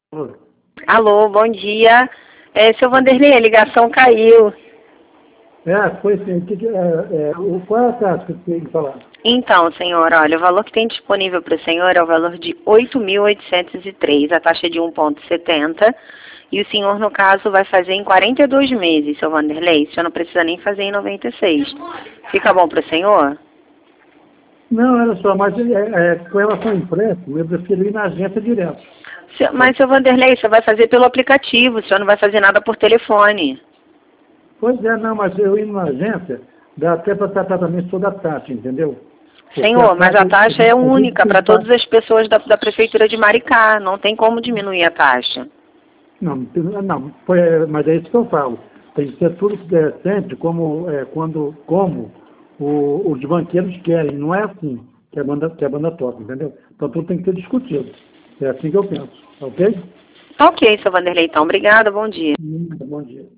Oi. Alô, bom dia. Seu Vanderlei, a ligação caiu. Foi sim. Qual é a taxa que você tem que falar? Então, senhor, olha, o valor que tem disponível para o senhor é o valor de 8.803, a taxa de 1,70. E o senhor, no caso, vai fazer em 42 meses, seu Vanderlei. O senhor não precisa nem fazer em 96. Fica bom para o senhor? Não, olha só, mas com relação ao empréstimo, eu prefiro ir na agência direto. Mas, seu Vanderlei, você vai fazer pelo aplicativo, o senhor não vai fazer nada por telefone. Pois é, não, mas eu indo na agência, dá até para tratar também toda a taxa, entendeu? Porque Senhor, mas a taxa é a gente única tem para que todas as pessoas da Prefeitura de Maricá. Não tem como diminuir a taxa. não, mas é isso que eu falo. Tem que ser tudo sempre como os banqueiros querem. Não é assim que a banda toca, entendeu? Então tudo tem que ser discutido. É assim que eu penso, ok? Ok, seu Vanderlei, então. Obrigada, bom dia. Bom dia.